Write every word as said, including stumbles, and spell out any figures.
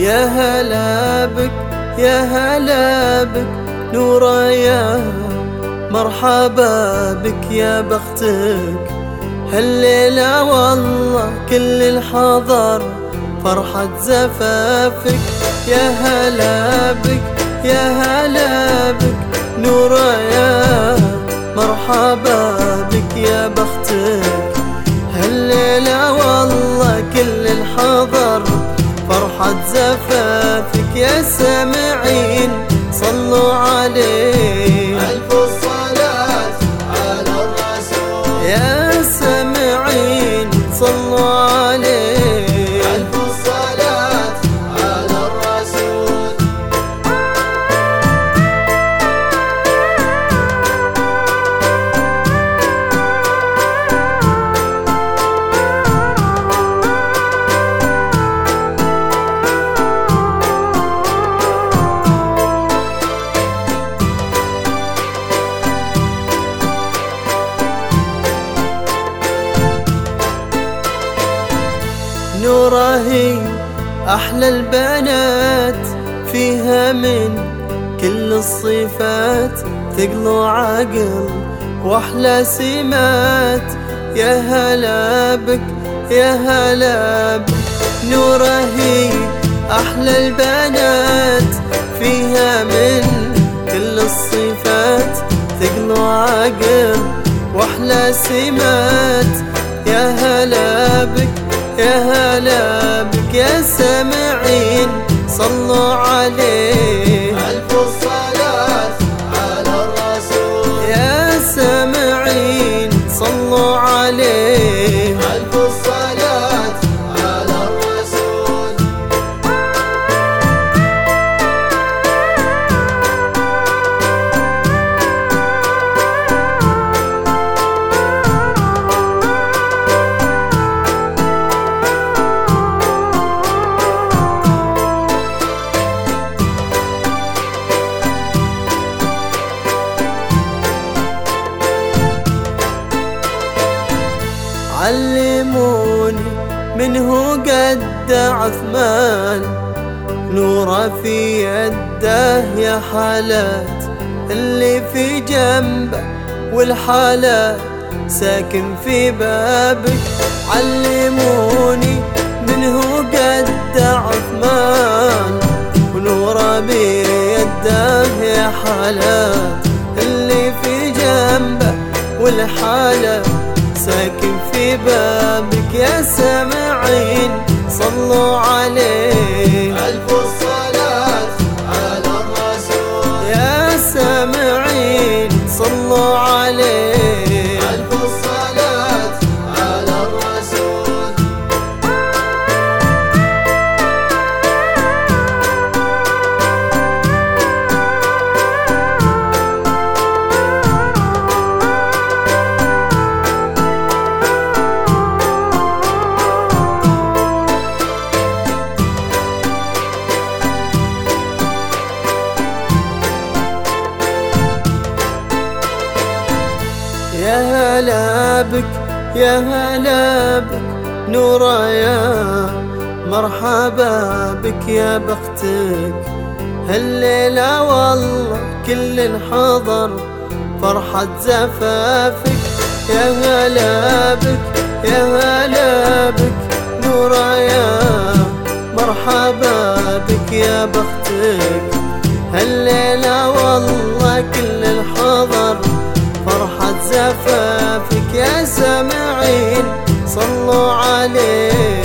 يا هلا بك يا هلا بك نورة يا مرحبا بك يا بختك هالليلة والله كل الحضر فرحة زفافك. يا هلا بك يا هلا بك نورة يا مرحبا بك يا بختك هالليلة والله كل الحضر فرحة زفافك. يا سامعين صلوا عليه ألف الصلاة على الرسول. يا سامعين صلوا عليه ألف الصلاة على الرسول. نورة هي أحلى البنات فيها من كل الصفات ثقل عقل وأحلى سمات. يا هلا بك يا هلا بك نورة هي أحلى البنات فيها من كل الصفات ثقل عقل وأحلى سمات. يا هلا بك يا هلا بك يا سامعين صلوا عليه ألف الصلاة على الرسول. يا سامعين صلوا عليه ألف الصلاة على الرسول. علموني منه قد عثمان نورة في يده يا حالات اللي في جنبه والحالات ساكن في بابك. علموني منه قد عثمان ونورة بيده يا حالات اللي في جنبه والحالات ساكن في بابك. يا سامعين صلوا عليه ألف الصلاة على الرسول. يا سامعين صلوا عليه ألف الصلاة على الرسول. يا هلا بك يا هلا بك نورة يا مرحبا بك يا بختك هالليلة والله كل انحضر فرحة زفافك. يا هلا بك يا هلا بك نورة يا مرحبا بك يا بختك هالليلة والله كل الحضر فرحة زفافك. يا سامعين صلوا عليه